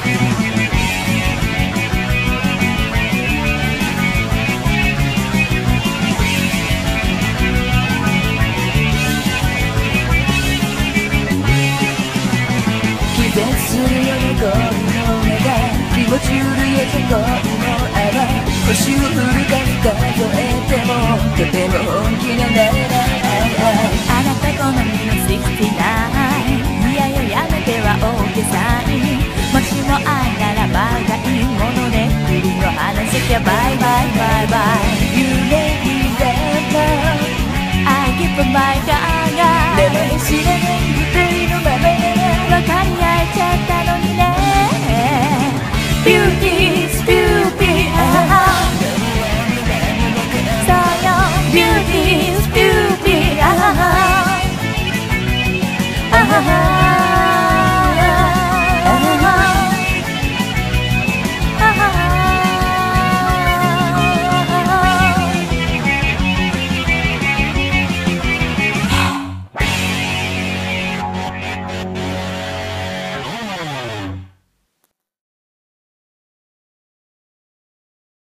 する喜びの目が気持ち震えて恋の泡星をフル数数えてもとても本気になれないあなた好みの69